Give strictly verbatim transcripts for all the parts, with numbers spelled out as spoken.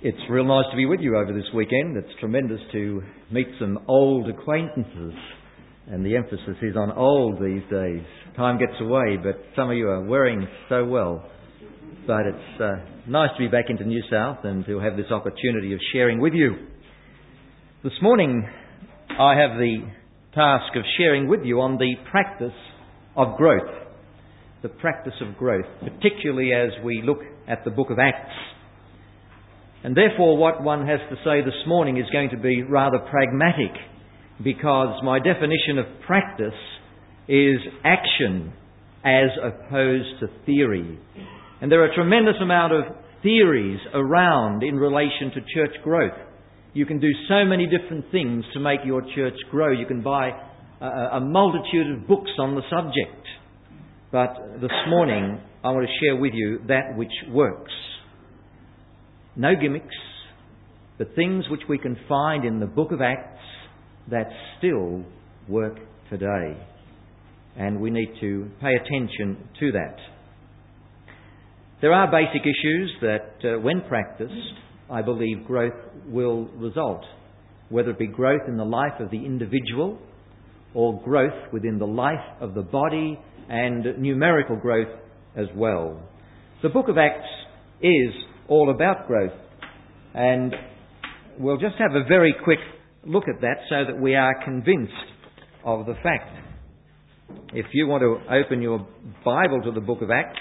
It's real nice to be with you over this weekend. It's tremendous to meet some old acquaintances, and the emphasis is on old these days. Time gets away, but some of you are wearing so well. But it's uh, nice to be back into New South and to have this opportunity of sharing with you. This morning I have the task of sharing with you on the practice of growth. The practice of growth, particularly as we look at the book of Acts. And therefore what one has to say this morning is going to be rather pragmatic, because my definition of practice is action as opposed to theory. And there are a tremendous amount of theories around in relation to church growth. You can do so many different things to make your church grow. You can buy a, a multitude of books on the subject. But this morning I want to share with you that which works. No gimmicks, but things which we can find in the book of Acts that still work today. And we need to pay attention to that. There are basic issues that, uh, when practiced, I believe growth will result. Whether it be growth in the life of the individual or growth within the life of the body and numerical growth as well. The book of Acts is all about growth, and we'll just have a very quick look at that so that we are convinced of the fact. If you want to open your Bible to the book of Acts,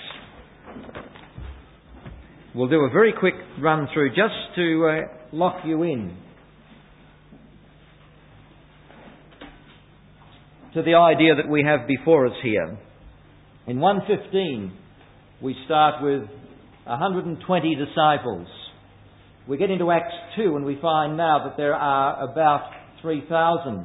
we'll do a very quick run through just to uh, lock you in to the idea that we have before us here. In one fifteen we start with one hundred twenty disciples. We get into Acts two and we find now that there are about three thousand.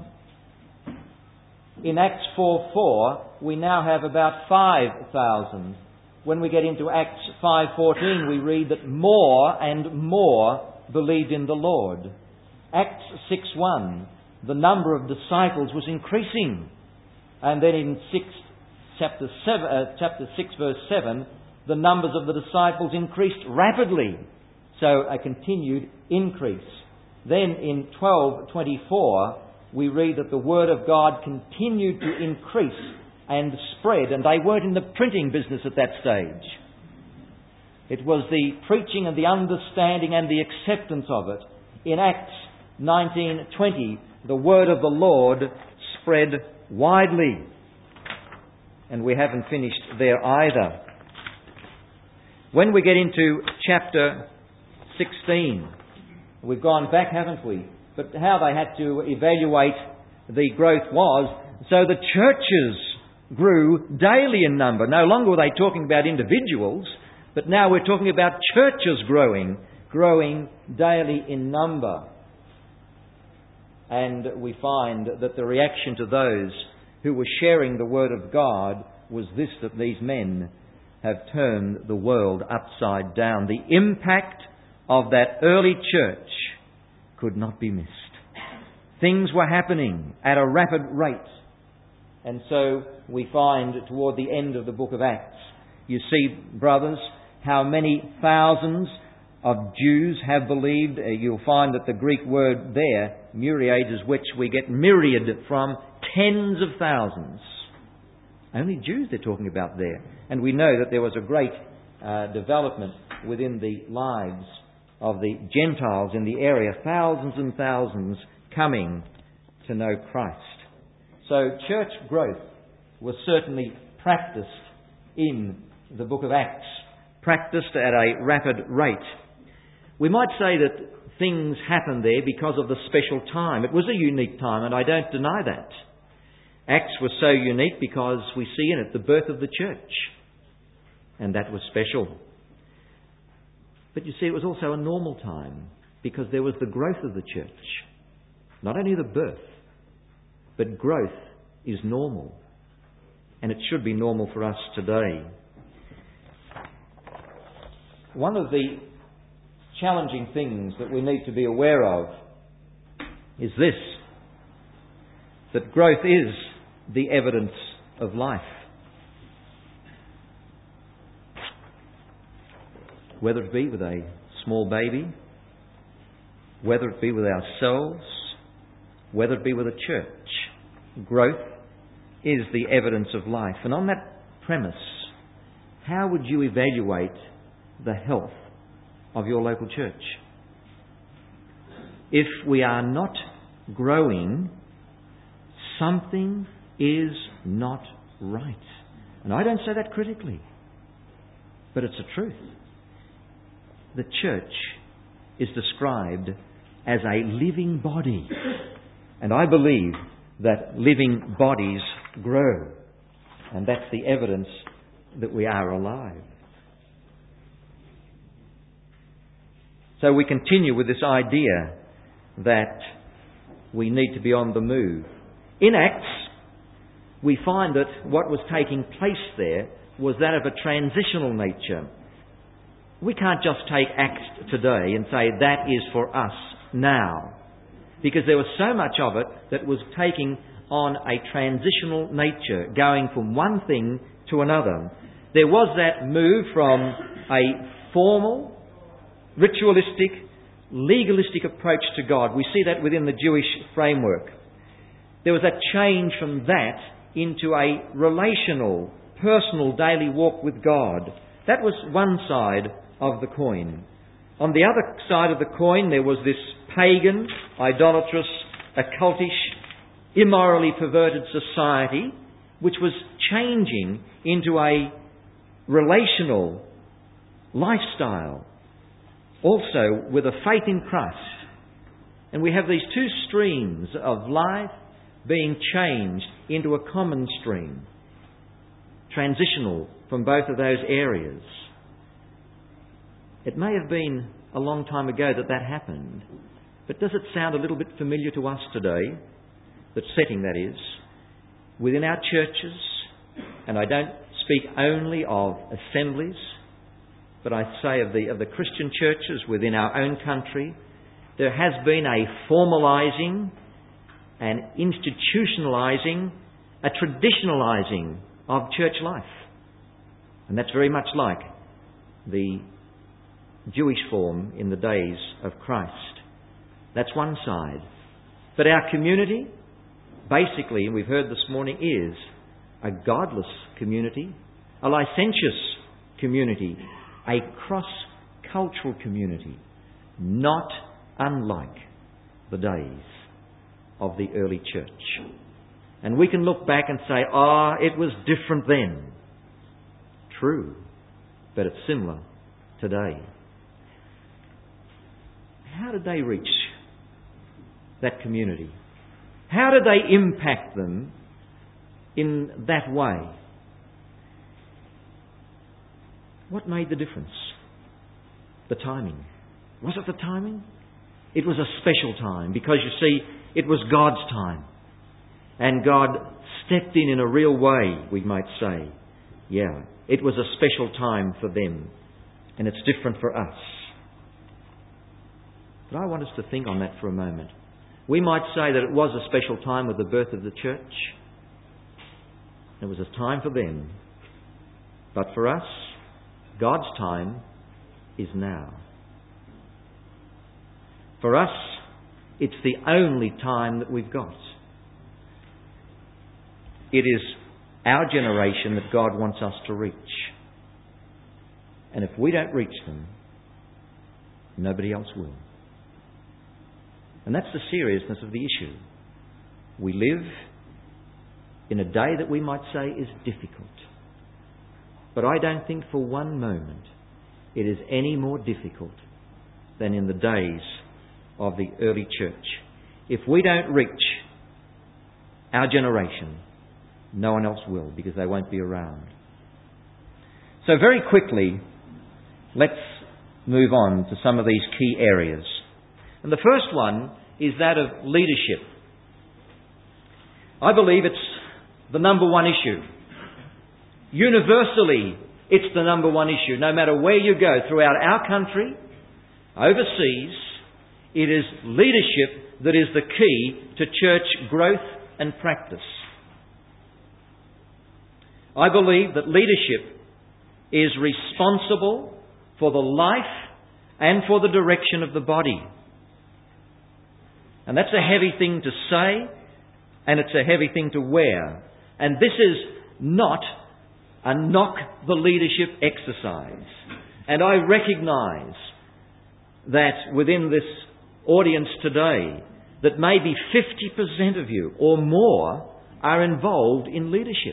In Acts four four we now have about five thousand. When we get into Acts five fourteen we read that more and more believed in the Lord. Acts six one, the number of disciples was increasing. And then in six, chapter, seven, uh, chapter six verse seven, the numbers of the disciples increased rapidly. So a continued increase. Then in twelve twenty-four we read that the word of God continued to increase and spread, and they weren't in the printing business at that stage. It was the preaching and the understanding and the acceptance of it. In Acts nineteen twenty, the word of the Lord spread widely. And we haven't finished there either. When we get into chapter sixteen, we've gone back, haven't we? But how they had to evaluate the growth was, so the churches grew daily in number. No longer were they talking about individuals, but now we're talking about churches growing, growing daily in number. And we find that the reaction to those who were sharing the word of God was this, that these men have turned the world upside down. The impact of that early church could not be missed. Things were happening at a rapid rate. And so we find toward the end of the book of Acts, you see, brothers, how many thousands of Jews have believed. Uh, you'll find that the Greek word there, myriad, is which we get myriad from, tens of thousands. Only Jews they're talking about there. And we know that there was a great uh, development within the lives of the Gentiles in the area, thousands and thousands coming to know Christ. So church growth was certainly practiced in the book of Acts, practiced at a rapid rate. We might say that things happened there because of the special time. It was a unique time, and I don't deny that. Acts was so unique because we see in it the birth of the church, and that was special. But you see, it was also a normal time because there was the growth of the church. Not only the birth, but growth is normal. And it should be normal for us today. One of the challenging things that we need to be aware of is this, that growth is the evidence of life. Whether it be with a small baby whether it be with ourselves, whether it be with a church. Growth is the evidence of life. And on that premise, how would you evaluate the health of your local church? If we are not growing, something is not right. And I don't say that critically, but it's a truth. The church is described as a living body. And I believe that living bodies grow. And that's the evidence that we are alive. So we continue with this idea that we need to be on the move. In Acts, we find that what was taking place there was that of a transitional nature. We can't just take Acts today and say that is for us now, because there was so much of it that was taking on a transitional nature, going from one thing to another. There was that move from a formal, ritualistic, legalistic approach to God. We see that within the Jewish framework. There was a change from that into a relational, personal, daily walk with God. That was one side of the coin. On the other side of the coin, there was this pagan, idolatrous, occultish, immorally perverted society, which was changing into a relational lifestyle, also with a faith in Christ. And we have these two streams of life being changed into a common stream, transitional from both of those areas. It may have been a long time ago that that happened, but does it sound a little bit familiar to us today? The setting, that is, within our churches, and I don't speak only of assemblies, but I say of the of the Christian churches within our own country, there has been a formalising, an institutionalising, a traditionalising of church life. And that's very much like the Jewish form in the days of Christ. That's one side. But our community, basically, and we've heard this morning, is a godless community, a licentious community, a cross-cultural community, not unlike the days of the early church. And we can look back and say, ah, oh, it was different then. True, but it's similar today. How did they reach that community? How did they impact them in that way? What made the difference? The timing. Was it the timing? It was a special time because, you see, it was God's time. And God stepped in in a real way, we might say. Yeah, it was a special time for them. And it's different for us. But I want us to think on that for a moment. We might say that it was a special time with the birth of the church. It was a time for them. But for us, God's time is now. For us, it's the only time that we've got. It is our generation that God wants us to reach. And if we don't reach them, nobody else will. And that's the seriousness of the issue. We live in a day that we might say is difficult. But I don't think for one moment it is any more difficult than in the days of the early church. If we don't reach our generation, no one else will, because they won't be around. So very quickly, let's move on to some of these key areas. And the first one is that of leadership. I believe it's the number one issue. Universally, it's the number one issue. No matter where you go throughout our country, overseas, it is leadership that is the key to church growth and practice. I believe that leadership is responsible for the life and for the direction of the body. And that's a heavy thing to say, and it's a heavy thing to wear. And this is not a knock the leadership exercise. And I recognise that within this audience today, that maybe fifty percent of you or more are involved in leadership.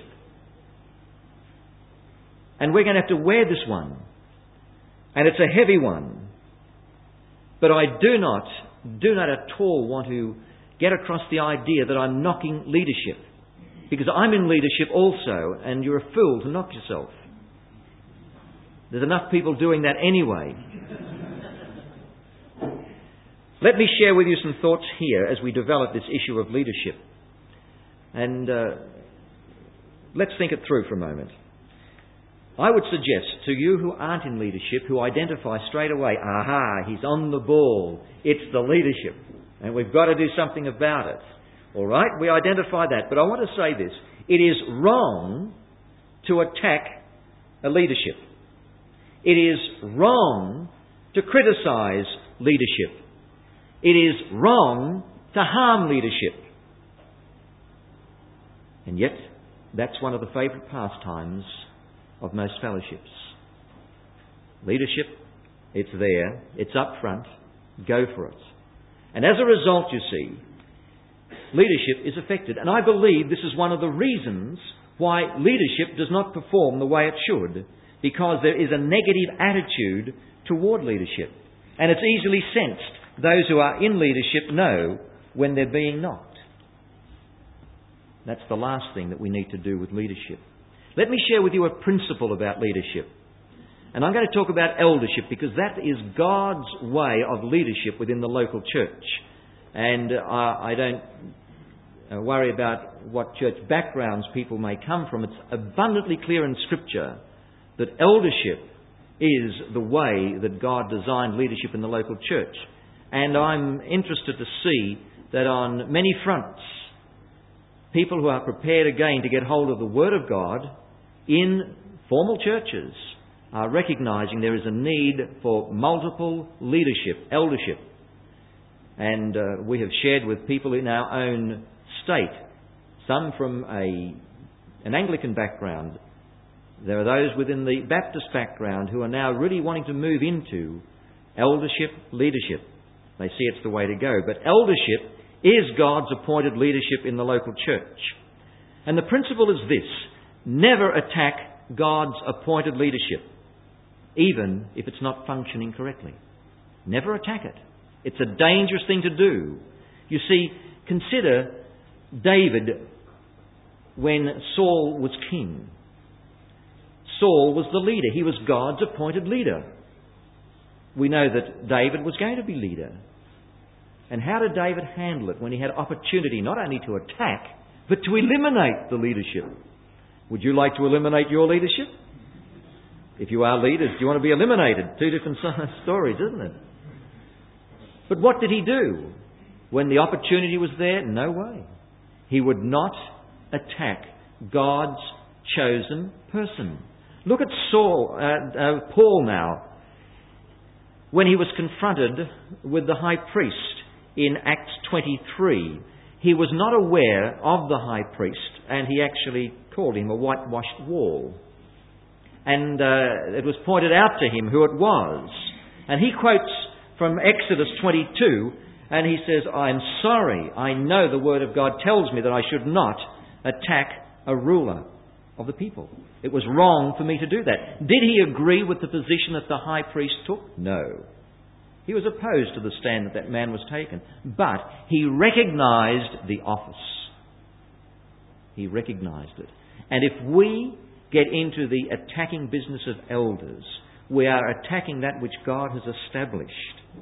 And we're going to have to wear this one. And it's a heavy one. But I do not, do not at all want to get across the idea that I'm knocking leadership. Because I'm in leadership also, and you're a fool to knock yourself. There's enough people doing that anyway. Let me share with you some thoughts here as we develop this issue of leadership. And uh, let's think it through for a moment. I would suggest to you who aren't in leadership, who identify straight away, aha, he's on the ball, it's the leadership, and we've got to do something about it. All right, we identify that. But I want to say this. It is wrong to attack a leadership. It is wrong to criticise leadership. It is wrong to harm leadership. And yet, that's one of the favourite pastimes of most fellowships. Leadership, it's there, it's up front, go for it. And as a result, you see, leadership is affected. And I believe this is one of the reasons why leadership does not perform the way it should, because there is a negative attitude toward leadership. And it's easily sensed. Those who are in leadership know when they're being knocked. That's the last thing that we need to do with leadership. Let me share with you a principle about leadership. And I'm going to talk about eldership because that is God's way of leadership within the local church. And uh, I don't uh, worry about what church backgrounds people may come from. It's abundantly clear in Scripture that eldership is the way that God designed leadership in the local church. And I'm interested to see that on many fronts, people who are prepared again to get hold of the Word of God in formal churches are recognising there is a need for multiple leadership, eldership. And uh, we have shared with people in our own state, some from a an Anglican background. There are those within the Baptist background who are now really wanting to move into eldership, leadership. They see it's the way to go. But eldership is God's appointed leadership in the local church. And the principle is this: never attack God's appointed leadership, even if it's not functioning correctly. Never attack it. It's a dangerous thing to do. You see, consider David when Saul was king. Saul was the leader. He was God's appointed leader. We know that David was going to be leader. And how did David handle it when he had opportunity not only to attack, but to eliminate the leadership? Would you like to eliminate your leadership? If you are leaders, do you want to be eliminated? Two different stories, isn't it? But what did he do? When the opportunity was there, no way. He would not attack God's chosen person. Look at Saul, uh, uh, Paul now. When he was confronted with the high priest in Acts twenty-three, he was not aware of the high priest, and he actually called him a whitewashed wall. And uh, it was pointed out to him who it was. And he quotes from Exodus twenty-two, and he says, "I'm sorry, I know the Word of God tells me that I should not attack a ruler of the people. It was wrong for me to do that." Did he agree with the position that the high priest took? No. He was opposed to the stand that that man was taken. But he recognised the office. He recognised it. And if we get into the attacking business of elders, we are attacking that which God has established.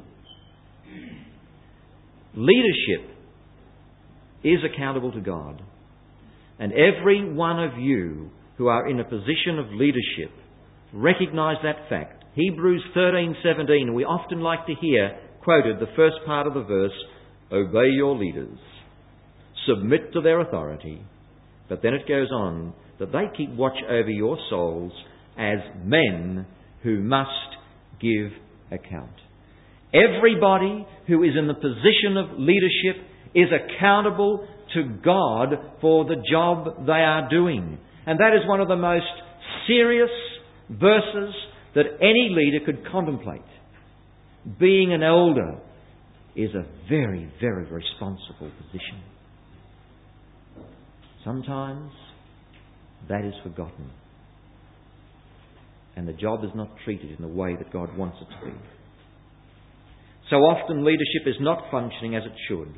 Leadership is accountable to God. And every one of you who are in a position of leadership, recognise that fact. Hebrews thirteen seventeen, we often like to hear quoted the first part of the verse, "Obey your leaders, submit to their authority." But then it goes on, that they keep watch over your souls as men who must give account. Everybody who is in the position of leadership is accountable to God for the job they are doing. And that is one of the most serious verses that any leader could contemplate. Being an elder is a very, very responsible position. Sometimes that is forgotten. And the job is not treated in the way that God wants it to be. So often leadership is not functioning as it should.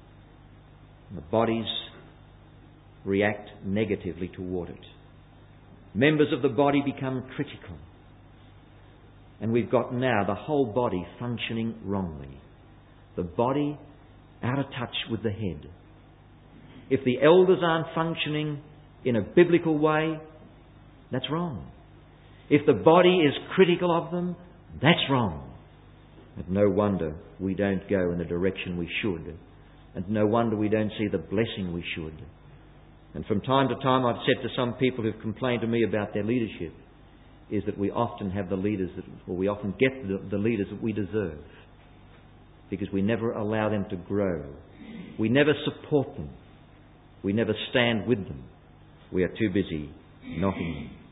The bodies react negatively toward it. Members of the body become critical. And we've got now the whole body functioning wrongly. The body out of touch with the head. If the elders aren't functioning in a biblical way, that's wrong. If the body is critical of them, that's wrong. And no wonder we don't go in the direction we should. And no wonder we don't see the blessing we should. And from time to time I've said to some people who've complained to me about their leadership, is that we often have the leaders that, or we often get the, the leaders that we deserve. Because we never allow them to grow. We never support them. We never stand with them. We are too busy knocking them.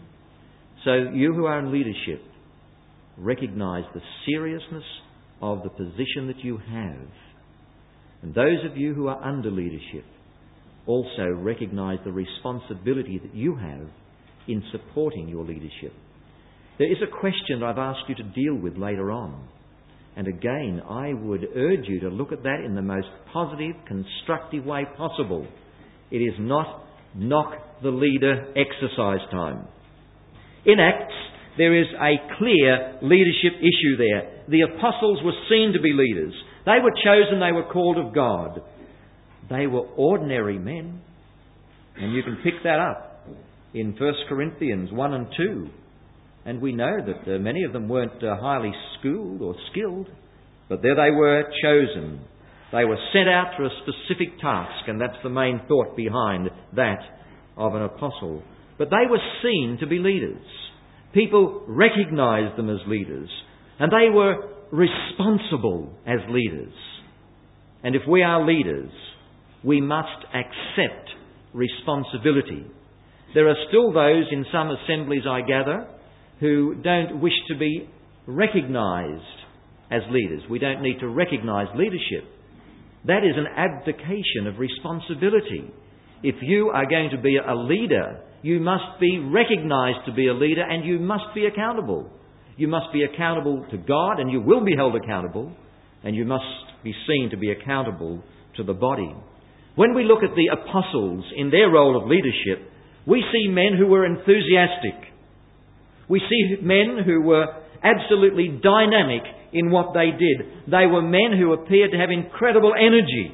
So you who are in leadership, recognise the seriousness of the position that you have. And those of you who are under leadership also recognise the responsibility that you have in supporting your leadership. There is a question that I've asked you to deal with later on. And again, I would urge you to look at that in the most positive, constructive way possible. It is not knock the leader exercise time. In Acts, there is a clear leadership issue there. The apostles were seen to be leaders. They were chosen, they were called of God. They were ordinary men. And you can pick that up in First Corinthians one and two. And we know that uh, many of them weren't uh, highly schooled or skilled, but there they were, chosen. They were sent out for a specific task, and that's the main thought behind that of an apostle. But they were seen to be leaders. People recognised them as leaders, and they were responsible as leaders. And if we are leaders, we must accept responsibility. There are still those in some assemblies, I gather, who don't wish to be recognised as leaders. We don't need to recognise leadership. That is an abdication of responsibility. If you are going to be a leader, you must be recognised to be a leader, and you must be accountable. You must be accountable to God, and you will be held accountable, and you must be seen to be accountable to the body. When we look at the apostles in their role of leadership, we see men who were enthusiastic. We see men who were absolutely dynamic in what they did. They were men who appeared to have incredible energy.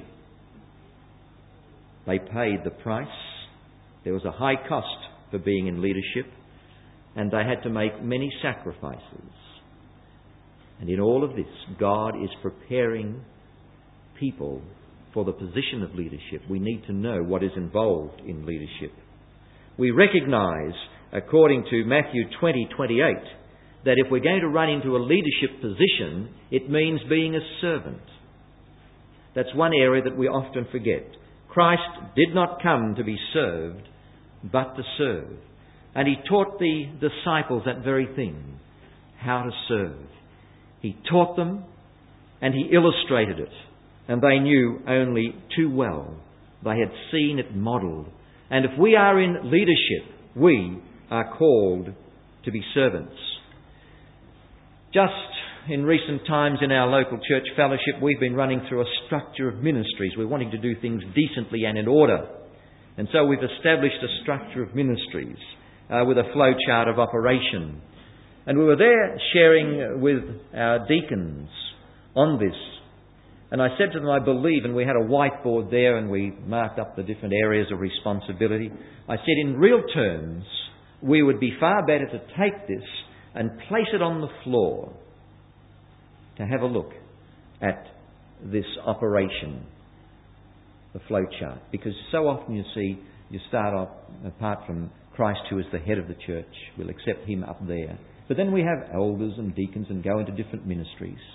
They paid the price. There was a high cost for being in leadership, and they had to make many sacrifices. And in all of this, God is preparing people for the position of leadership. We need to know what is involved in leadership. We recognise, according to Matthew twenty twenty-eight, that if we're going to run into a leadership position, it means being a servant. That's one area that we often forget. Christ did not come to be served, but to serve. And he taught the disciples that very thing, how to serve. He taught them and he illustrated it. And they knew only too well. They had seen it modelled. And if we are in leadership, we are called to be servants. Just in recent times in our local church fellowship, we've been running through a structure of ministries. We're wanting to do things decently and in order. And so we've established a structure of ministries uh, with a flow chart of operation. And we were there sharing with our deacons on this. And I said to them, I believe, and we had a whiteboard there and we marked up the different areas of responsibility. I said, in real terms, we would be far better to take this and place it on the floor to have a look at this operation, the flow chart. Because so often you see, you start off, apart from Christ who is the head of the church, we'll accept him up there. But then we have elders and deacons and go into different ministries.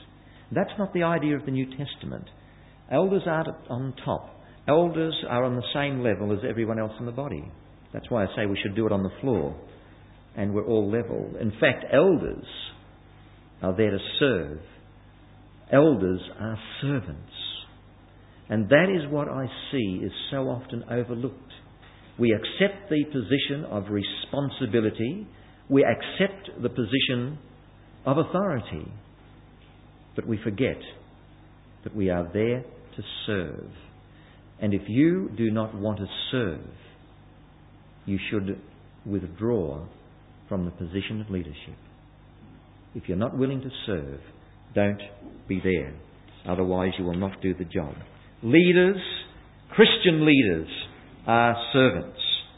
That's not the idea of the New Testament. Elders aren't on top. Elders are on the same level as everyone else in the body. That's why I say we should do it on the floor. And we're all level. In fact, elders are there to serve. Elders are servants. And that is what I see is so often overlooked. We accept the position of responsibility. We accept the position of authority. But we forget that we are there to serve. And if you do not want to serve, you should withdraw from the position of leadership. If you're not willing to serve, don't be there. Otherwise you will not do the job. Leaders, Christian leaders, are servants.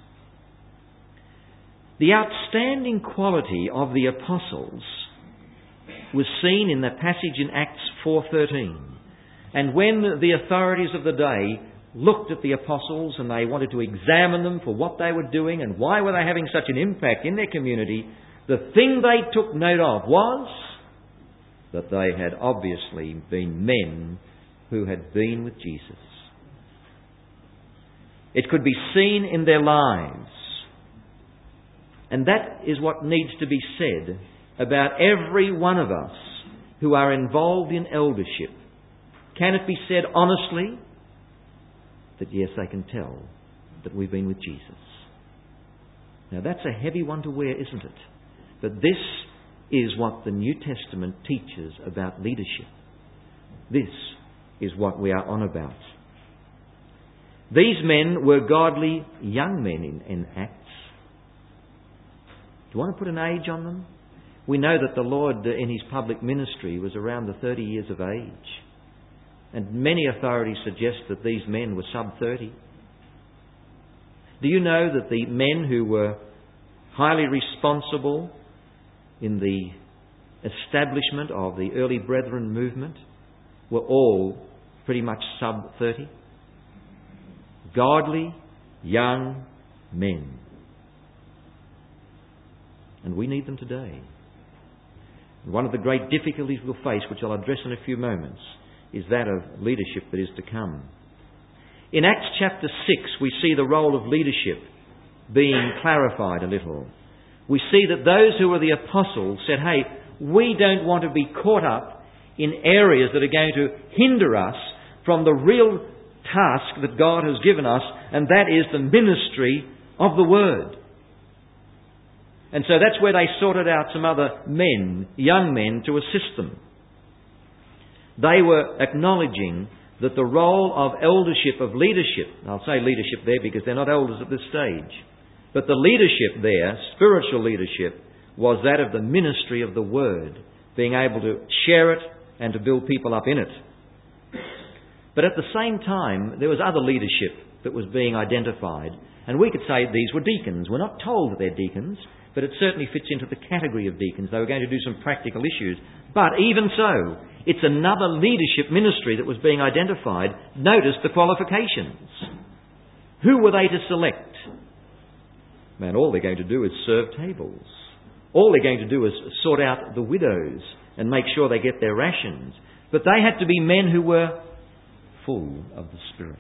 The outstanding quality of the apostles was seen in the passage in Acts four thirteen. And when the authorities of the day looked at the apostles and they wanted to examine them for what they were doing and why were they having such an impact in their community, the thing they took note of was that they had obviously been men who had been with Jesus. It could be seen in their lives. And that is what needs to be said about every one of us who are involved in eldership. Can it be said honestly that yes, they can tell that we've been with Jesus? Now that's a heavy one to wear, isn't it? But this is what the New Testament teaches about leadership. This is what we are on about. These men were godly young men in, in Acts. Do you want to put an age on them? We know that the Lord in his public ministry was around the thirty years of age. And many authorities suggest that these men were sub thirty. Do you know that the men who were highly responsible in the establishment of the early Brethren movement were all pretty much sub thirty? Godly young men. And we need them today. One of the great difficulties we'll face, which I'll address in a few moments, is that of leadership that is to come. In Acts chapter six, we see the role of leadership being clarified a little. We see that those who were the apostles said, hey, we don't want to be caught up in areas that are going to hinder us from the real task that God has given us, and that is the ministry of the Word. And so that's where they sorted out some other men, young men, to assist them. They were acknowledging that the role of eldership, of leadership, I'll say leadership there because they're not elders at this stage, but the leadership there, spiritual leadership, was that of the ministry of the Word, being able to share it and to build people up in it. But at the same time, there was other leadership that was being identified, and we could say these were deacons. We're not told that they're deacons, but it certainly fits into the category of deacons. They were going to do some practical issues. But even so, it's another leadership ministry that was being identified. Notice the qualifications. Who were they to select? Man, all they're going to do is serve tables. All they're going to do is sort out the widows and make sure they get their rations. But they had to be men who were full of the Spirit.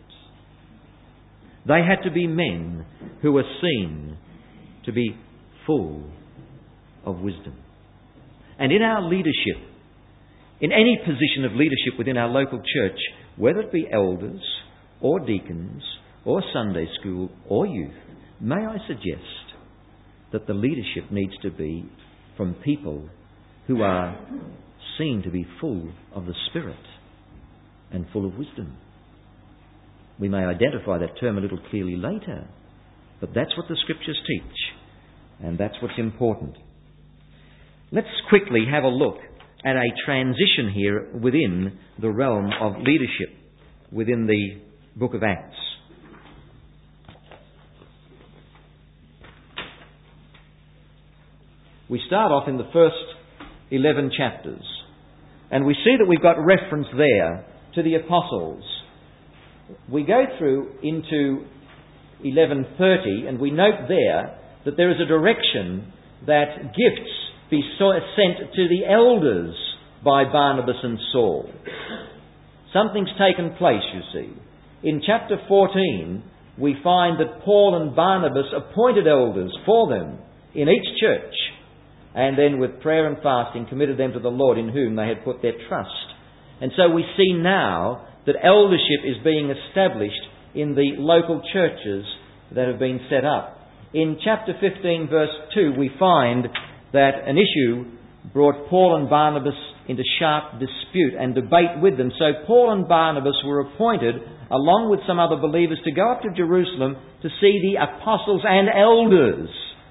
They had to be men who were seen to be full of wisdom. And in our leadership, in any position of leadership within our local church, whether it be elders or deacons or Sunday school or youth, may I suggest that the leadership needs to be from people who are seen to be full of the Spirit and full of wisdom. We may identify that term a little clearly later, but that's what the Scriptures teach. And that's what's important. Let's quickly have a look at a transition here within the realm of leadership within the book of Acts. We start off in the first eleven chapters, and we see that we've got reference there to the apostles. We go through into eleven thirty, and we note there that there is a direction that gifts be sent to the elders by Barnabas and Saul. Something's taken place, you see. In chapter fourteen, we find that Paul and Barnabas appointed elders for them in each church, and then with prayer and fasting committed them to the Lord in whom they had put their trust. And so we see now that eldership is being established in the local churches that have been set up. In chapter fifteen, verse two, we find that an issue brought Paul and Barnabas into sharp dispute and debate with them. So Paul and Barnabas were appointed, along with some other believers, to go up to Jerusalem to see the apostles and elders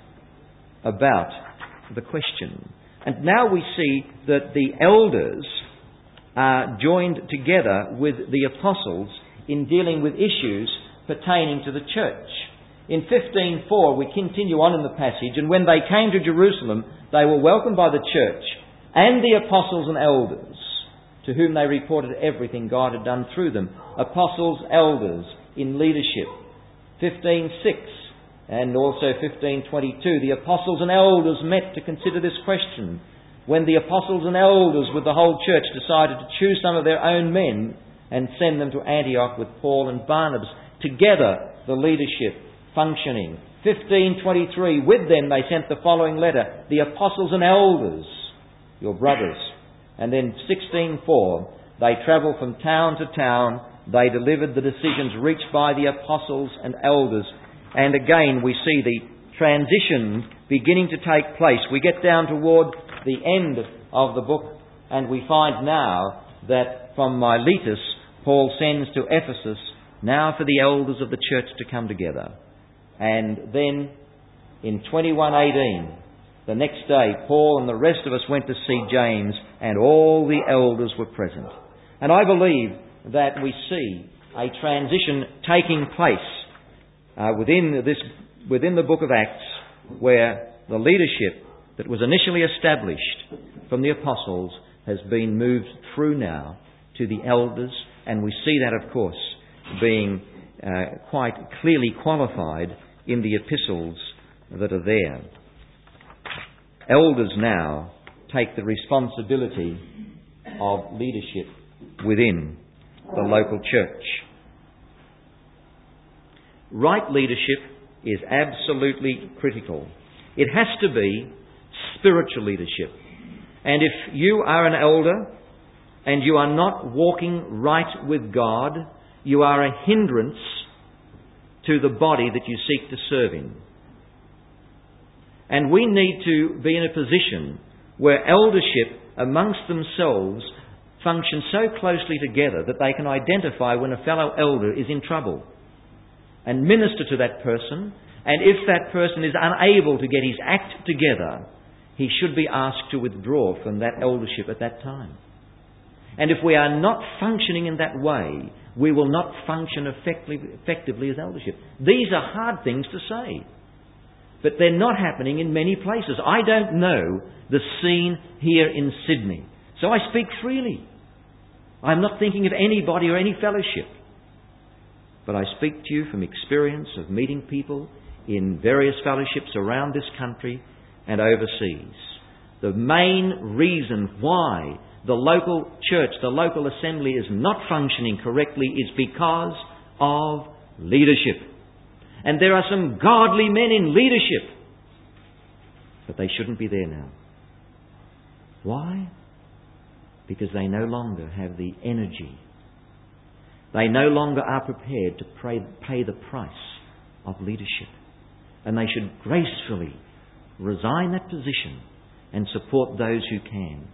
about the question. And now we see that the elders are joined together with the apostles in dealing with issues pertaining to the church. In fifteen four, we continue on in the passage, and when they came to Jerusalem, they were welcomed by the church and the apostles and elders, to whom they reported everything God had done through them. Apostles, elders in leadership. fifteen six and also fifteen twenty-two, the apostles and elders met to consider this question. When the apostles and elders with the whole church decided to choose some of their own men and send them to Antioch with Paul and Barnabas, together the leadership functioning. fifteen twenty-three, with them they sent the following letter, the apostles and elders, your brothers. And then sixteen four, they travelled from town to town, they delivered the decisions reached by the apostles and elders. And again we see the transition beginning to take place. We get down toward the end of the book, and we find now that from Miletus, Paul sends to Ephesus, now for the elders of the church to come together. And then in twenty-one eighteen, the next day, Paul and the rest of us went to see James, and all the elders were present. And I believe that we see a transition taking place uh, within this, within the book of Acts, where the leadership that was initially established from the apostles has been moved through now to the elders, and we see that, of course, being uh, quite clearly qualified in the epistles that are there. Elders now take the responsibility of leadership within the local church. Right leadership is absolutely critical. It has to be spiritual leadership. And if you are an elder and you are not walking right with God, you are a hindrance to the body that you seek to serve in. And we need to be in a position where eldership amongst themselves function so closely together that they can identify when a fellow elder is in trouble and minister to that person. And if that person is unable to get his act together, he should be asked to withdraw from that eldership at that time. And if we are not functioning in that way, we will not function effectively, effectively as eldership. These are hard things to say, but they're not happening in many places. I don't know the scene here in Sydney, so I speak freely. I'm not thinking of anybody or any fellowship, but I speak to you from experience of meeting people in various fellowships around this country and overseas. The main reason why the local church, the local assembly is not functioning correctly is because of leadership. And there are some godly men in leadership, but they shouldn't be there now. Why? Because they no longer have the energy. They no longer are prepared to pay, pay the price of leadership. And they should gracefully resign that position and support those who can.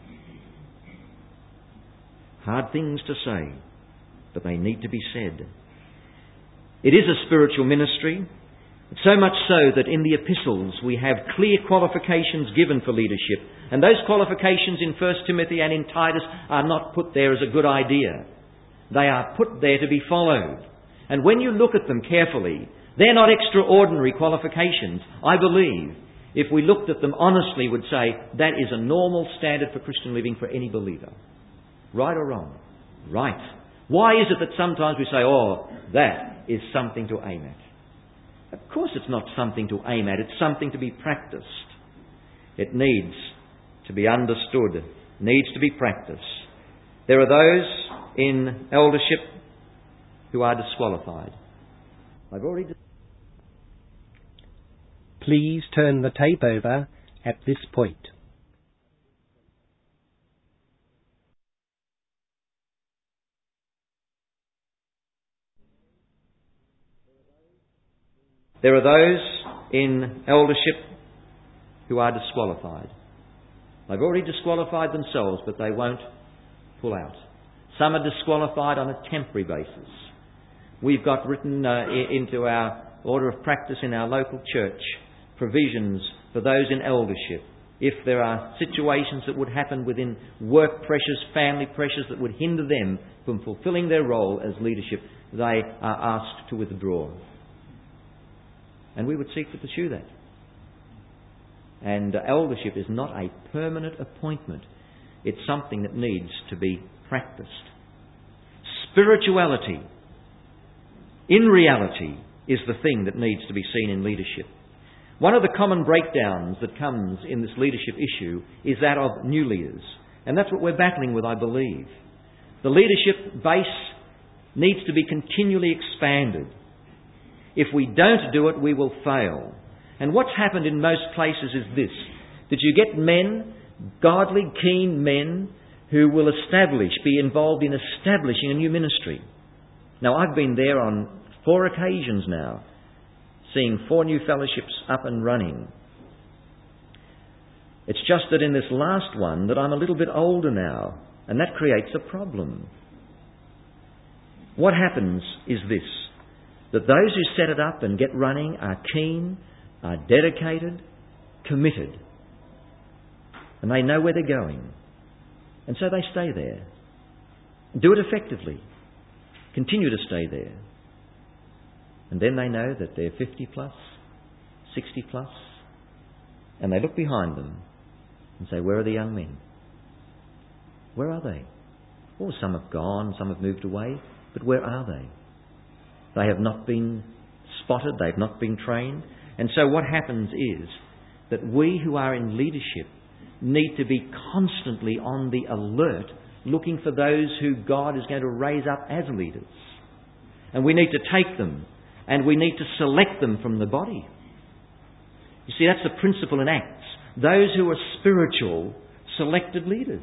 Hard things to say, but they need to be said. It is a spiritual ministry, so much so that in the epistles we have clear qualifications given for leadership. And those qualifications in First Timothy and in Titus are not put there as a good idea. They are put there to be followed. And when you look at them carefully, they're not extraordinary qualifications. I believe, if we looked at them honestly, would say that is a normal standard for Christian living for any believer. Right or wrong? Right. Why is it that sometimes we say, oh, that is something to aim at? Of course it's not something to aim at. It's something to be practiced. It needs to be understood needs to be practiced. There are those in eldership who are disqualified. I've already... Please turn the tape over at this point. There are those in eldership who are disqualified. They've already disqualified themselves, but they won't pull out. Some are disqualified on a temporary basis. We've got written uh, into our order of practice in our local church provisions for those in eldership. If there are situations that would happen within work pressures, family pressures that would hinder them from fulfilling their role as leadership, they are asked to withdraw. And we would seek to pursue that. And uh, eldership is not a permanent appointment. It's something that needs to be practiced. Spirituality, in reality, is the thing that needs to be seen in leadership. One of the common breakdowns that comes in this leadership issue is that of new leaders. And that's what we're battling with, I believe. The leadership base needs to be continually expanded. If we don't do it, we will fail. And what's happened in most places is this, that you get men, godly, keen men, who will establish, be involved in establishing a new ministry. Now, I've been there on four occasions now, seeing four new fellowships up and running. It's just that in this last one that I'm a little bit older now, and that creates a problem. What happens is this, that those who set it up and get running are keen, are dedicated, committed, and they know where they're going. And so they stay there. Do it effectively. Continue to stay there. And then they know that they're fifty plus, sixty plus, and they look behind them and say, where are the young men? Where are they? Well, some have gone, some have moved away, but where are they? They have not been spotted, they have not been trained. And so what happens is that we who are in leadership need to be constantly on the alert, looking for those who God is going to raise up as leaders. And we need to take them, and we need to select them from the body. You see, that's the principle in Acts. Those who are spiritual, selected leaders.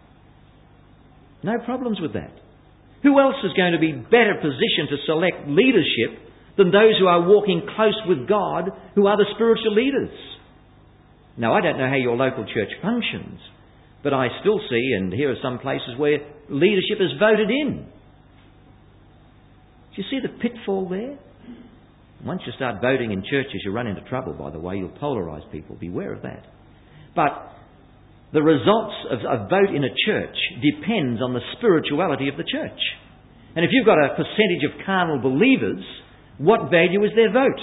No problems with that. Who else is going to be better positioned to select leadership than those who are walking close with God, who are the spiritual leaders? Now, I don't know how your local church functions, but I still see, and here are some places where leadership is voted in. Do you see the pitfall there? Once you start voting in churches, you run into trouble, by the way. You'll polarise people. Beware of that. But the results of a vote in a church depends on the spirituality of the church. And if you've got a percentage of carnal believers, what value is their vote?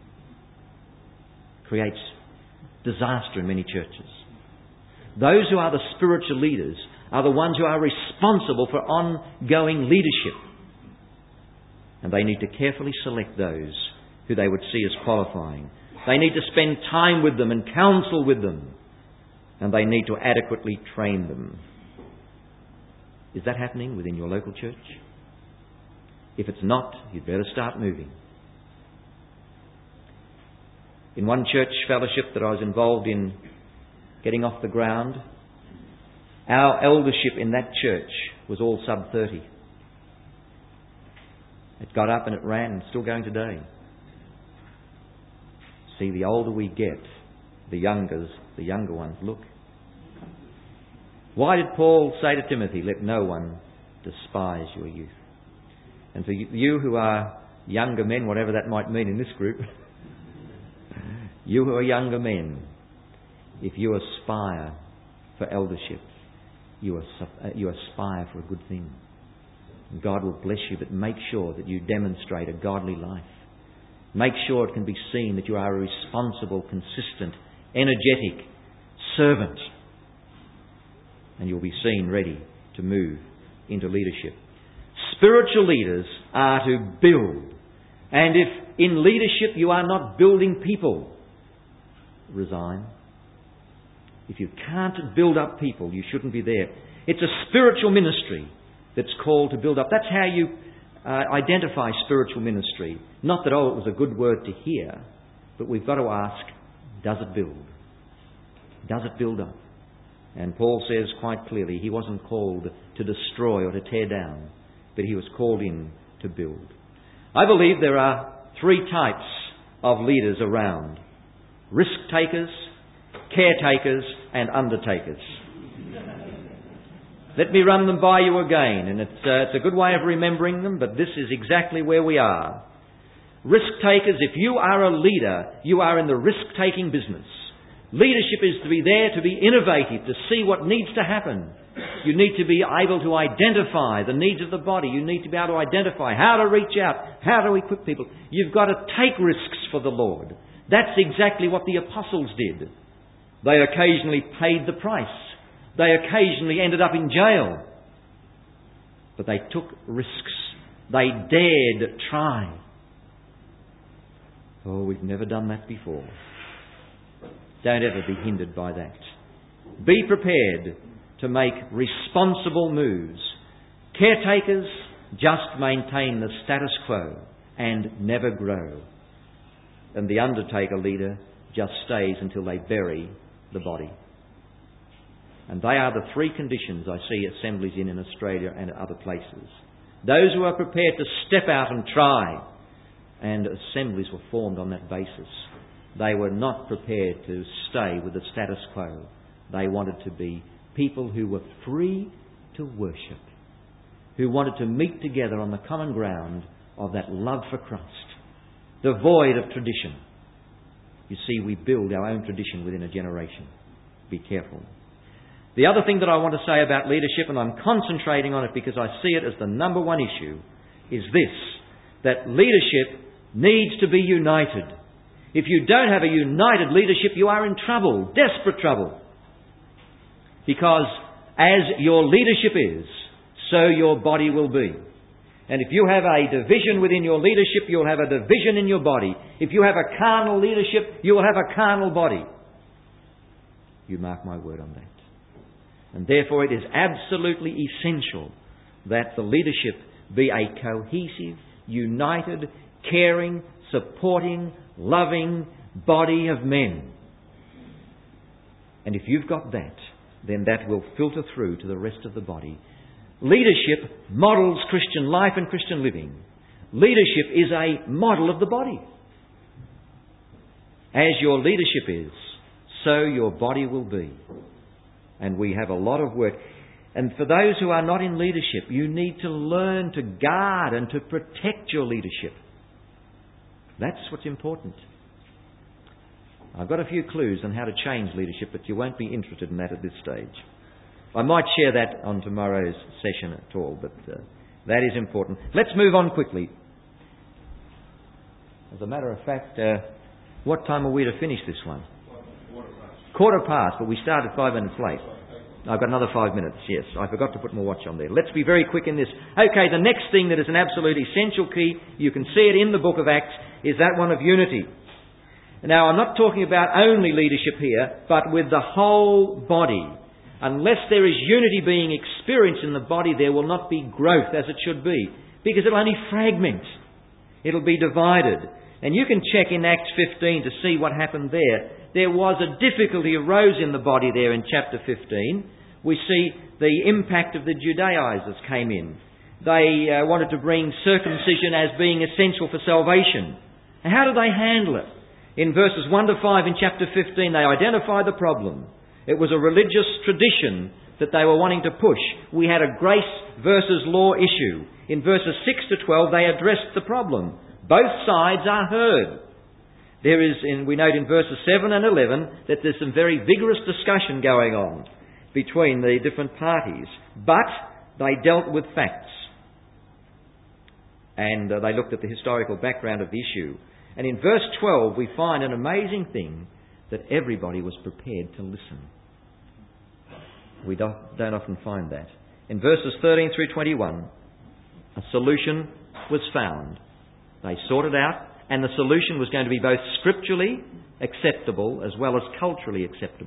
Creates disaster in many churches. Those who are the spiritual leaders are the ones who are responsible for ongoing leadership. And they need to carefully select those who they would see as qualifying. They need to spend time with them and counsel with them. And they need to adequately train them. Is that happening within your local church? If it's not, you'd better start moving. In one church fellowship that I was involved in getting off the ground, our eldership in that church was all sub thirty. It got up and it ran, and still going today. See, the older we get, the youngers, the younger ones look. Why did Paul say to Timothy, let no one despise your youth? And for you who are younger men, whatever that might mean in this group, you who are younger men, if you aspire for eldership, you, as- you aspire for a good thing. God will bless you, but make sure that you demonstrate a godly life. Make sure it can be seen that you are a responsible, consistent, energetic servant. And you'll be seen ready to move into leadership. Spiritual leaders are to build. And if in leadership you are not building people, resign. If you can't build up people, you shouldn't be there. It's a spiritual ministry that's called to build up. That's how you uh, identify spiritual ministry. Not that, oh, it was a good word to hear, but we've got to ask, does it build? Does it build up? And Paul says quite clearly he wasn't called to destroy or to tear down, but he was called in to build. I believe there are three types of leaders around: risk takers, caretakers and undertakers. Let me run them by you again, and it's, uh, it's a good way of remembering them, but this is exactly where we are. Risk takers, if you are a leader, you are in the risk-taking business. Leadership is to be there to be innovative, to see what needs to happen. You need to be able to identify the needs of the body. You need to be able to identify how to reach out, how to equip people. You've got to take risks for the Lord. That's exactly what the apostles did. They occasionally paid the price. They occasionally ended up in jail. But they took risks. They dared try. Oh, we've never done that before. Don't ever be hindered by that. Be prepared to make responsible moves. Caretakers just maintain the status quo and never grow. And the undertaker leader just stays until they bury the body. And they are the three conditions I see assemblies in in Australia and other places. Those who are prepared to step out and try. And assemblies were formed on that basis. They were not prepared to stay with the status quo. They wanted to be people who were free to worship, who wanted to meet together on the common ground of that love for Christ, devoid of tradition. You see, we build our own tradition within a generation. Be careful. The other thing that I want to say about leadership, and I'm concentrating on it because I see it as the number one issue, is this: that leadership needs to be united. If you don't have a united leadership, you are in trouble, desperate trouble. Because as your leadership is, so your body will be. And if you have a division within your leadership, you'll have a division in your body. If you have a carnal leadership, you will have a carnal body. You mark my word on that. And therefore it is absolutely essential that the leadership be a cohesive, united, caring, supporting, loving body of men. And if you've got that, then that will filter through to the rest of the body. Leadership models Christian life and Christian living. Leadership is a model of the body. As your leadership is, so your body will be. And we have a lot of work. And for those who are not in leadership, you need to learn to guard and to protect your leadership. That's what's important. I've got a few clues on how to change leadership, but you won't be interested in that at this stage. I might share that on tomorrow's session at all, but uh, that is important. Let's move on quickly. As a matter of fact, uh, what time are we to finish this one? Quarter past. Quarter past, but we started five minutes late. I've got another five minutes, yes. I forgot to put my watch on there. Let's be very quick in this. Okay, the next thing that is an absolute essential key, you can see it in the book of Acts, is that one of unity. Now, I'm not talking about only leadership here, but with the whole body. Unless there is unity being experienced in the body, there will not be growth as it should be, because it'll only fragment. It'll be divided. And you can check in Acts fifteen to see what happened there. There was a difficulty arose in the body there in chapter fifteen. We see the impact of the Judaizers came in. They uh, wanted to bring circumcision as being essential for salvation. And how did they handle it? In verses one to five in chapter fifteen, they identified the problem. It was a religious tradition that they were wanting to push. We had a grace versus law issue. In verses six to twelve, they addressed the problem. Both sides are heard. There is, in, we note in verses seven and eleven, that there's some very vigorous discussion going on between the different parties. But they dealt with facts. And uh, they looked at the historical background of the issue. And in verse twelve, we find an amazing thing, that everybody was prepared to listen. We don't, don't often find that. In verses thirteen through twenty-one, a solution was found. They sorted out, and the solution was going to be both scripturally acceptable as well as culturally acceptable.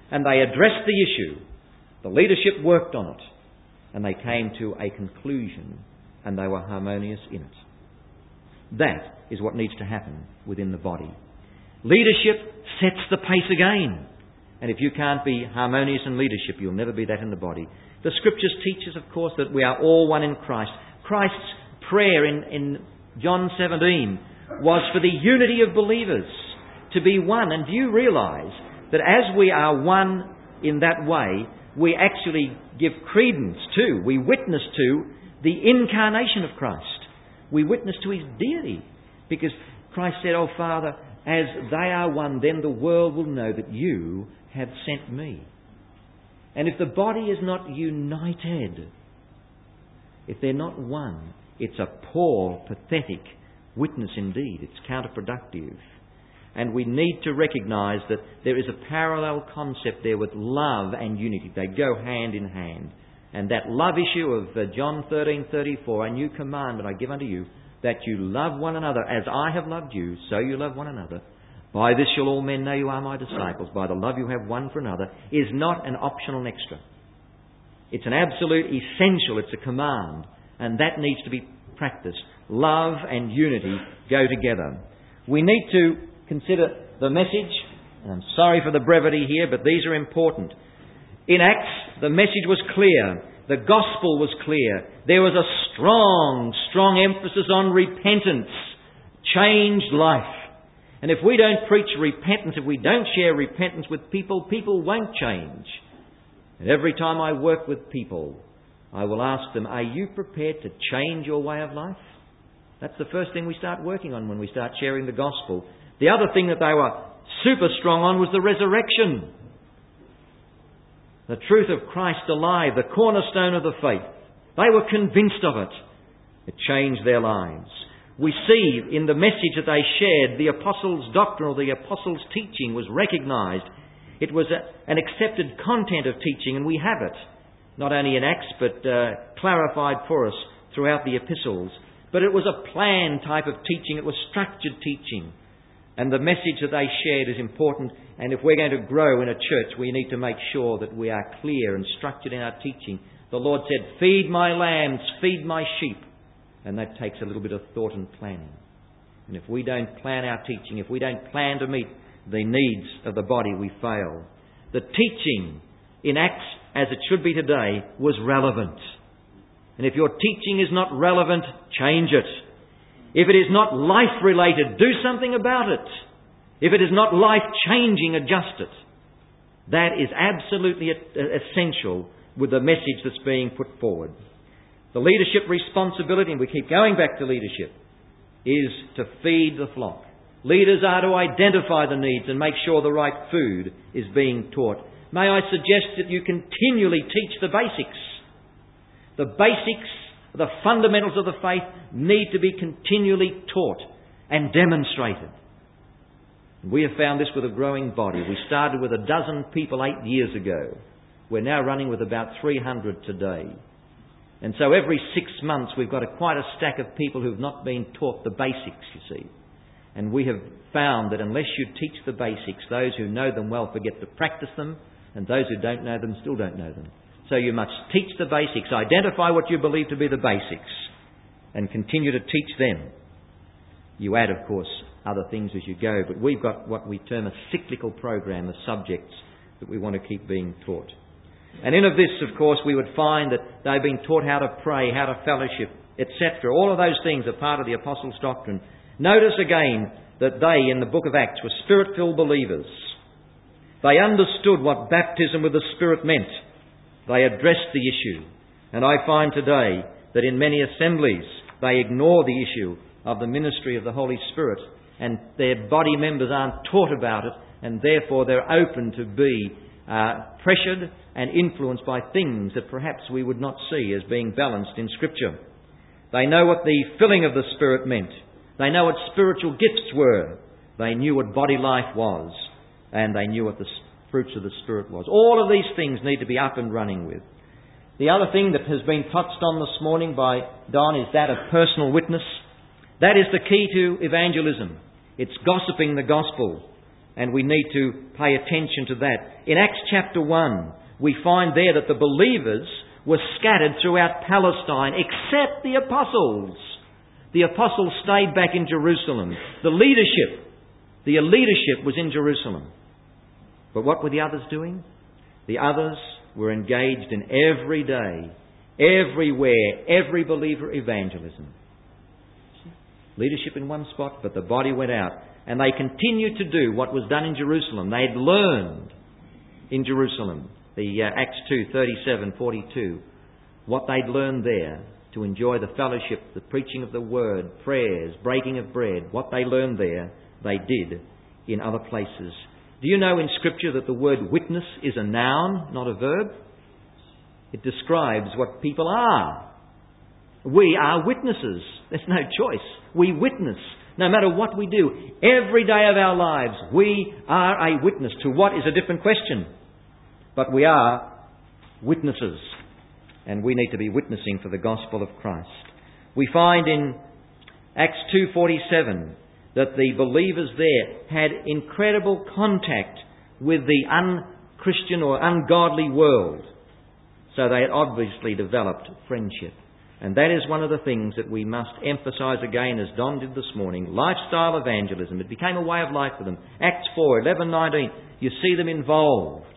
and they addressed the issue. The leadership worked on it, and they came to a conclusion, and they were harmonious in it. That is what needs to happen within the body. Leadership sets the pace again. And if you can't be harmonious in leadership, you'll never be that in the body. The Scriptures teach us, of course, that we are all one in Christ. Christ's prayer in, in John seventeen was for the unity of believers, to be one. And do you realise that as we are one in that way, we actually give credence to, we witness to the incarnation of Christ. We witness to His deity. Because Christ said, "Oh Father, as they are one, then the world will know that you have sent me." And if the body is not united, if they're not one, it's a poor, pathetic witness indeed. It's counterproductive. And we need to recognise that there is a parallel concept there with love and unity. They go hand in hand. And that love issue of uh, John thirteen thirty-four, "A new commandment I give unto you, that you love one another as I have loved you, so you love one another. By this shall all men know you are my disciples, by the love you have one for another," is not an optional and extra. It's an absolute essential. It's a command. And that needs to be practiced. Love and unity go together. We need to consider the message. And I'm sorry for the brevity here, but these are important. In Acts, the message was clear. The gospel was clear. There was a strong, strong emphasis on repentance. Changed life. And if we don't preach repentance, if we don't share repentance with people, people won't change. And every time I work with people, I will ask them, "Are you prepared to change your way of life?" That's the first thing we start working on when we start sharing the gospel. The other thing that they were super strong on was the resurrection. The truth of Christ alive, the cornerstone of the faith. They were convinced of it. It changed their lives. We see in the message that they shared, the apostles' doctrine or the apostles' teaching was recognised. It was a, an accepted content of teaching, and we have it. Not only in Acts, but uh, clarified for us throughout the epistles. But it was a planned type of teaching. It was structured teaching. And the message that they shared is important. And if we're going to grow in a church, we need to make sure that we are clear and structured in our teaching. The Lord said, "Feed my lambs, feed my sheep." And that takes a little bit of thought and planning. And if we don't plan our teaching, if we don't plan to meet the needs of the body, we fail. The teaching in Acts, as it should be today, was relevant. And if your teaching is not relevant, change it. If it is not life-related, do something about it. If it is not life-changing, adjust it. That is absolutely essential with the message that's being put forward. The leadership responsibility, and we keep going back to leadership, is to feed the flock. Leaders are to identify the needs and make sure the right food is being taught. May I suggest that you continually teach the basics. The basics, the fundamentals of the faith need to be continually taught and demonstrated. We have found this with a growing body. We started with a dozen people eight years ago. We're now running with about three hundred today. And so every six months we've got a, quite a stack of people who've not been taught the basics, you see. And we have found that unless you teach the basics, those who know them well forget to practice them, and those who don't know them still don't know them. So you must teach the basics, identify what you believe to be the basics, and continue to teach them. You add, of course, other things as you go, but we've got what we term a cyclical program of subjects that we want to keep being taught. And in of this, of course, we would find that they've been taught how to pray, how to fellowship, et cetera. All of those things are part of the Apostles' doctrine. Notice again that they, in the book of Acts, were Spirit-filled believers. They understood what baptism with the Spirit meant. They addressed the issue. And I find today that in many assemblies, they ignore the issue of the ministry of the Holy Spirit, and their body members aren't taught about it, and therefore they're open to be uh, pressured and influenced by things that perhaps we would not see as being balanced in Scripture. They know what the filling of the Spirit meant. They know what spiritual gifts were. They knew what body life was. And they knew what the fruits of the Spirit was. All of these things need to be up and running with. The other thing that has been touched on this morning by Don is that of personal witness. That is the key to evangelism. It's gossiping the gospel. and we need to pay attention to that. In Acts chapter one, we find there that the believers were scattered throughout Palestine, except the apostles. The apostles stayed back in Jerusalem. The leadership, the leadership was in Jerusalem. But what were the others doing? The others were engaged in every day, everywhere, every believer evangelism. Leadership in one spot, but the body went out. And they continued to do what was done in Jerusalem. They had learned in Jerusalem, the uh, Acts two, thirty-seven, forty-two, what they'd learned there, to enjoy the fellowship, the preaching of the word, prayers, breaking of bread. What they learned there, they did in other places. Do you know in Scripture that the word witness is a noun, not a verb? It describes what people are. We are witnesses. There's no choice. We witness. No matter what we do, every day of our lives, we are a witness to what is a different question. But we are witnesses. And we need to be witnessing for the gospel of Christ. We find in Acts two forty-seven that the believers there had incredible contact with the un-Christian or ungodly world. So they had obviously developed friendship. And that is one of the things that we must emphasise again, as Don did this morning. Lifestyle evangelism. It became a way of life for them. Acts four, eleven, nineteen. You see them involved.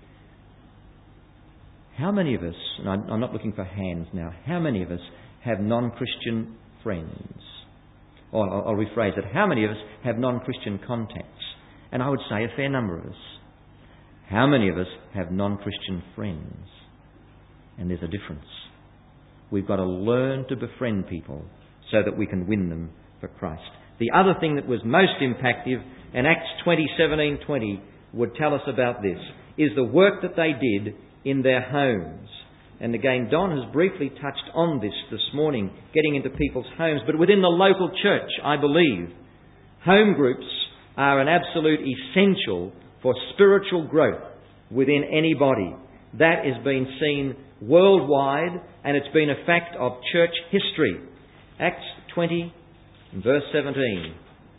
How many of us, and I'm not looking for hands now, how many of us have non-Christian friends? Or I'll rephrase it. How many of us have non-Christian contacts? And I would say a fair number of us. How many of us have non-Christian friends? And there's a difference. We've got to learn to befriend people so that we can win them for Christ. The other thing that was most impactful, and Acts twenty, seventeen, twenty would tell us about this, is the work that they did in their homes. And again, Don has briefly touched on this this morning, getting into people's homes. But within the local church, I believe, home groups are an absolute essential for spiritual growth within any body. That is being seen worldwide, and it's been a fact of church history. Acts twenty, verse seventeen.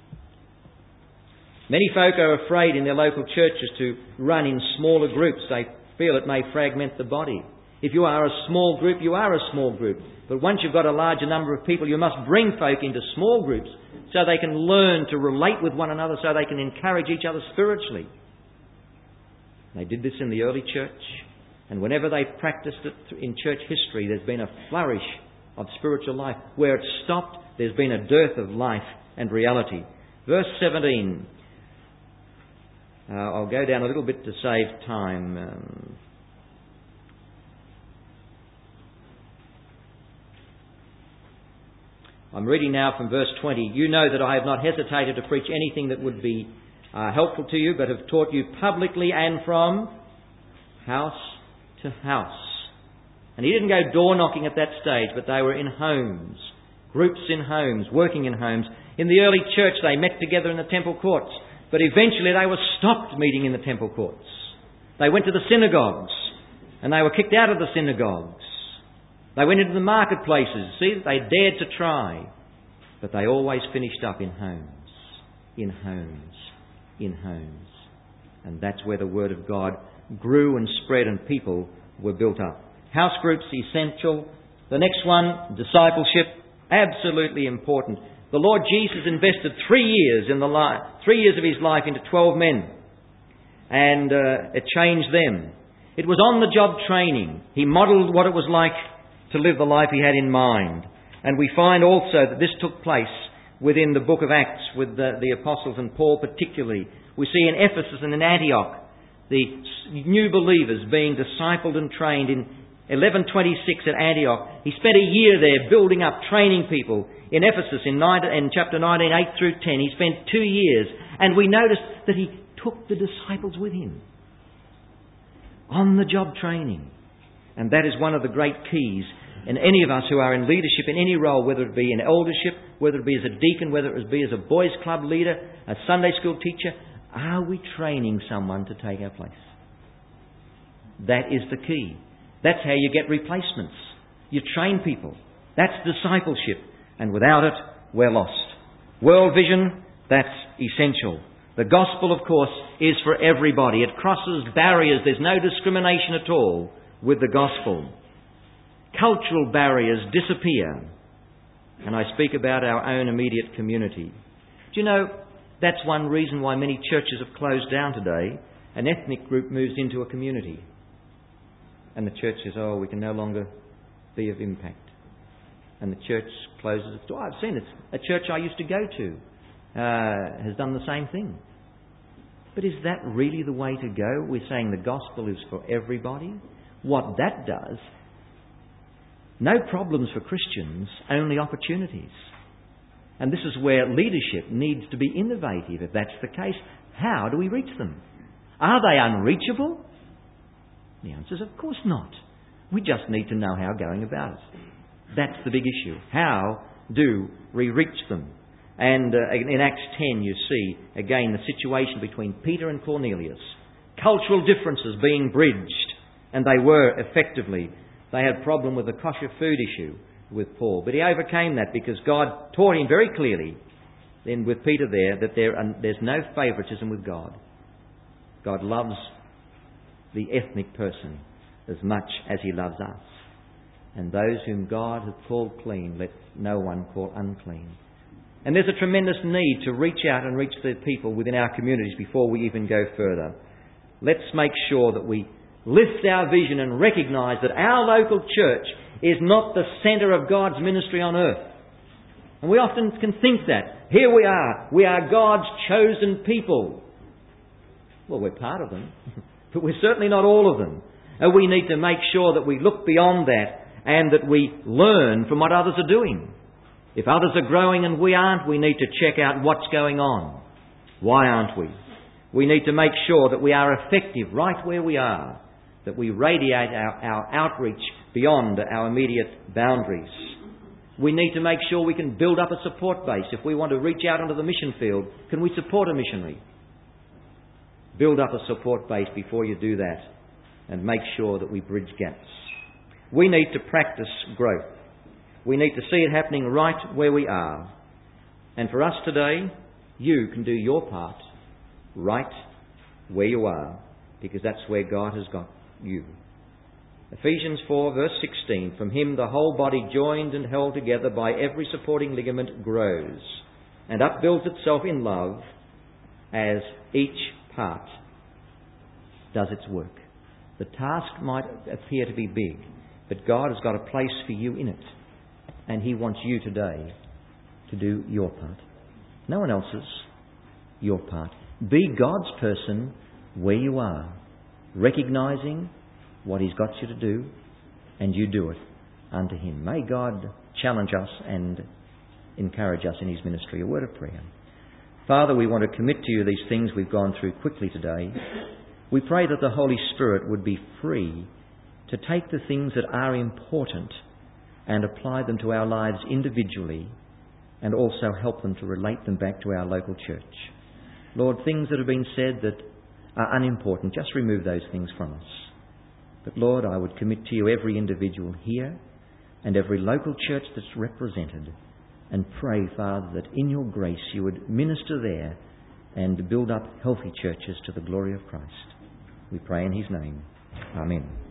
Many folk are afraid in their local churches to run in smaller groups. They feel it may fragment the body. If you are a small group, you are a small group. But once you've got a larger number of people, you must bring folk into small groups so they can learn to relate with one another, so they can encourage each other spiritually. They did this in the early church, and whenever they practiced it in church history, there's been a flourish of spiritual life. Where it stopped, there's been a dearth of life and reality. Verse seventeen. Uh, I'll go down a little bit to save time. Um, I'm reading now from verse twenty. You know that I have not hesitated to preach anything that would be uh, helpful to you, but have taught you publicly and from house to house. And he didn't go door knocking at that stage, but they were in homes, groups in homes, working in homes. In the early church, they met together in the temple courts. But eventually they were stopped meeting in the temple courts. They went to the synagogues, and they were kicked out of the synagogues. They went into the marketplaces. See, they dared to try. But they always finished up in homes, in homes, in homes. And that's where the Word of God grew and spread and people were built up. House groups, essential. The next one, discipleship, absolutely important. The Lord Jesus invested three years in the life, three years of his life into twelve men, and uh, it changed them. It was on-the-job training. He modelled what it was like to live the life he had in mind, and we find also that this took place within the book of Acts with the, the apostles and Paul particularly. We see in Ephesus and in Antioch the new believers being discipled and trained. In eleven twenty-six at Antioch, he spent a year there building up, training people. In Ephesus, in, nine, in chapter nineteen, eight through ten, he spent two years. And we noticed that he took the disciples with him. On-the-job training. And that is one of the great keys. And any of us who are in leadership in any role, whether it be in eldership, whether it be as a deacon, whether it be as a boys' club leader, a Sunday school teacher, are we training someone to take our place? That is the key. That's how you get replacements. You train people. That's discipleship. And without it, we're lost. World vision, that's essential. The gospel, of course, is for everybody. It crosses barriers. There's no discrimination at all with the gospel. Cultural barriers disappear. And I speak about our own immediate community. Do you know, that's one reason why many churches have closed down today. An ethnic group moves into a community. And the church says, oh, we can no longer be of impact. And the church closes its door. I've seen it. A church I used to go to uh, has done the same thing. But is that really the way to go? We're saying the gospel is for everybody. What that does, no problems for Christians, only opportunities. And this is where leadership needs to be innovative. If that's the case, how do we reach them? Are they unreachable? The answer is of course not. We just need to know how going about it. That's the big issue. How do we reach them? And uh, in Acts ten you see, again, the situation between Peter and Cornelius. Cultural differences being bridged. And they were, effectively. They had a problem with the kosher food issue with Paul. But he overcame that because God taught him very clearly, then with Peter there, that there, um, there's no favouritism with God. God loves the ethnic person as much as he loves us. And those whom God hath called clean, let no one call unclean. And there's a tremendous need to reach out and reach the people within our communities before we even go further. Let's make sure that we lift our vision and recognise that our local church is not the centre of God's ministry on earth. And we often can think that. Here we are. We are God's chosen people. Well, we're part of them. But we're certainly not all of them. And we need to make sure that we look beyond that and that we learn from what others are doing. If others are growing and we aren't, we need to check out what's going on. Why aren't we? We need to make sure that we are effective right where we are, that we radiate our, our outreach beyond our immediate boundaries. We need to make sure we can build up a support base. If we want to reach out onto the mission field, can we support a missionary? Build up a support base before you do that and make sure that we bridge gaps. We need to practice growth. We need to see it happening right where we are. And for us today, you can do your part right where you are, because that's where God has got you. Ephesians four verse sixteen, from him the whole body joined and held together by every supporting ligament grows and upbuilds itself in love as each part does its work. The task might appear to be big, but God has got a place for you in it. And he wants you today to do your part. No one else's. Your part. Be God's person where you are, recognising what he's got you to do, and you do it unto him. May God challenge us and encourage us in his ministry. A word of prayer. Father, we want to commit to you these things we've gone through quickly today. We pray that the Holy Spirit would be free to take the things that are important and apply them to our lives individually, and also help them to relate them back to our local church. Lord, things that have been said that are unimportant, just remove those things from us. But Lord, I would commit to you every individual here and every local church that's represented, and pray, Father, that in your grace you would minister there and build up healthy churches to the glory of Christ. We pray in his name. Amen.